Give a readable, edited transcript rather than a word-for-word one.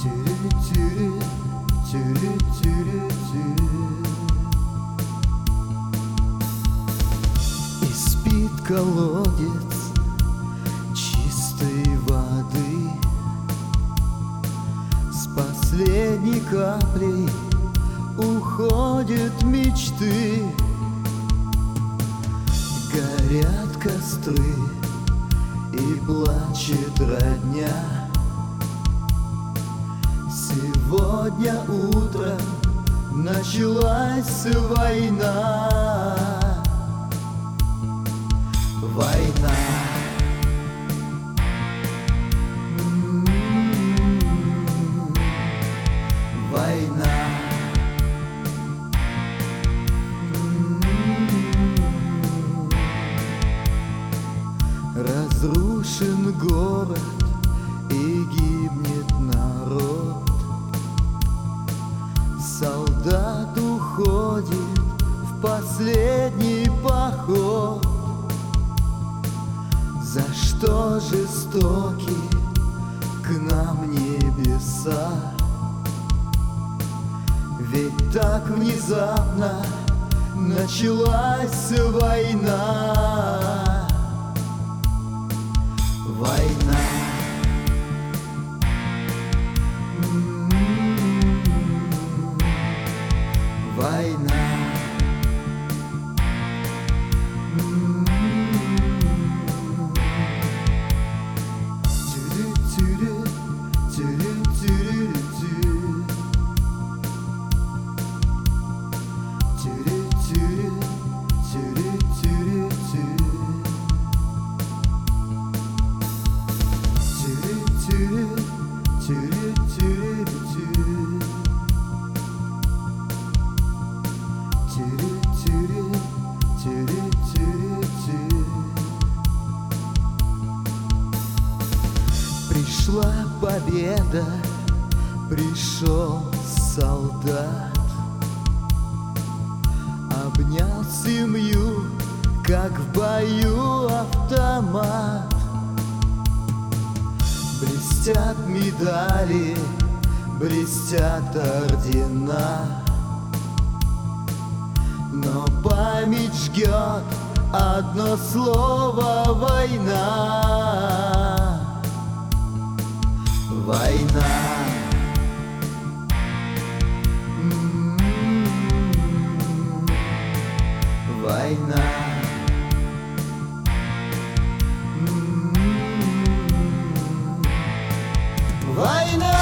Тюрю-тюрю, тюрю-тюрю-тюрю. И спит колодец чистой воды, с последней каплей уходят мечты. Горят костры и плачет родня. Сегодня утром началась война. Война. Война. Разрушен город и гибнет народ. Солдат уходит в последний поход. За что жестоки к нам небеса? Ведь так внезапно началась война. Война. Война. Тюрю-тюрю, тюрю-тюрю-тюрю. Тюрю-тюрю, тюрю-тюрю-тюрю. Тюрю-тюрю, тюрю-тюрю-тюрю. Тюрю-тюрю, тюрю-тюрю-тюрю. Пришла победа, пришел солдат, обнял семью, как в бою автомат. Блестят медали, блестят ордена, но память жгет одно слово: война. Война. Война. Война.